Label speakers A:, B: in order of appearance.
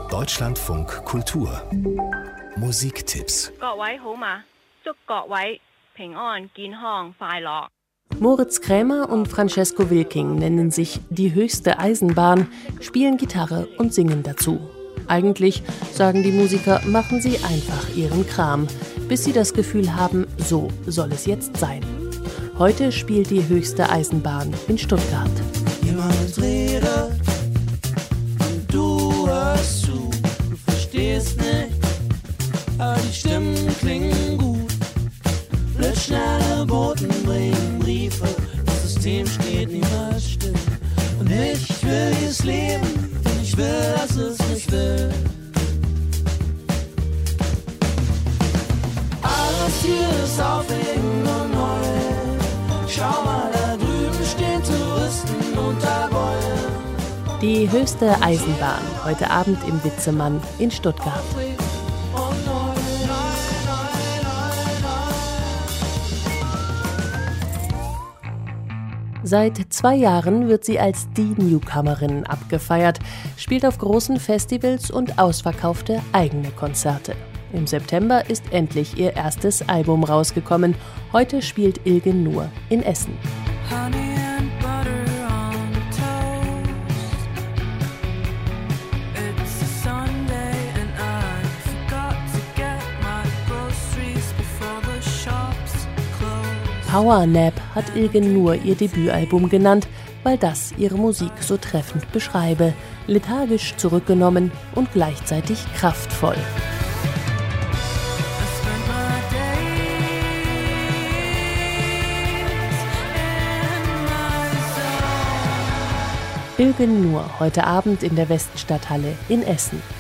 A: Deutschlandfunk Kultur Musiktipps.
B: Moritz Krämer und Francesco Wilking nennen sich die höchste Eisenbahn, spielen Gitarre und singen dazu. Eigentlich, sagen die Musiker, machen sie einfach ihren Kram, bis sie das Gefühl haben, so soll es jetzt sein. Heute spielt die höchste Eisenbahn in Stuttgart.
C: Jemand redet und du hörst zu, du verstehst nicht, aber die Stimmen klingen gut. Blitzschnelle Boten bringen Briefe, das System steht niemals still. Und ich will dieses Leben, denn ich will, dass es mich will. Alles hier ist aufregend und neu. Schau mal, da drüben stehen Touristen unter Bäumen.
B: Die höchste Eisenbahn, heute Abend im Witzemann in Stuttgart. Seit 2 Jahren wird sie als die Newcomerin abgefeiert, spielt auf großen Festivals und ausverkaufte eigene Konzerte. Im September ist endlich ihr erstes Album rausgekommen. Heute spielt Ilgen Nur in Essen. Power Nap hat Ilgen Nur ihr Debütalbum genannt, weil das ihre Musik so treffend beschreibe. Lethargisch zurückgenommen und gleichzeitig kraftvoll. Ilgen Nur heute Abend in der Weststadthalle in Essen.